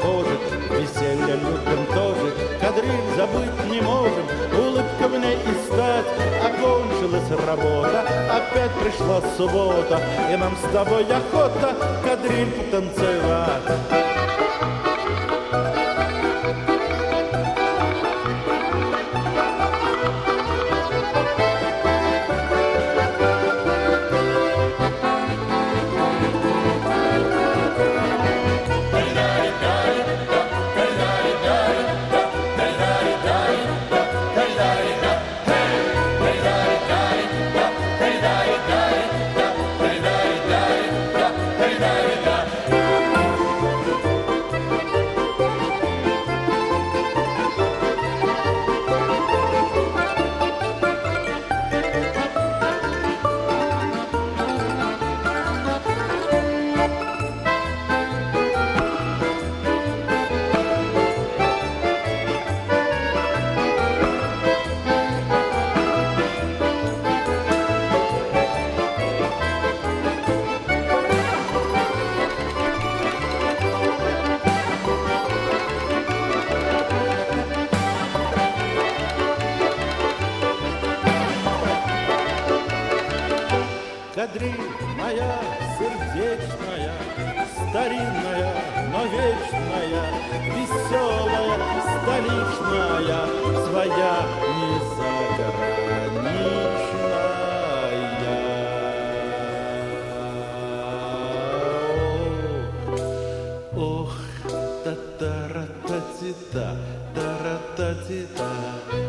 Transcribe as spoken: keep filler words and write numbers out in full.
похожи, веселье любим тоже, кадриль забыть не можем, улыбка в ней и стать. Окончилась работа, опять пришла суббота, и нам с тобой охота кадриль потанцевать. Кадриль моя сердечная, старинная, но вечная, веселая, столичная, своя не заграничная. Ох, та-та-ра-та-ти-та, та-ра-та-ти-та.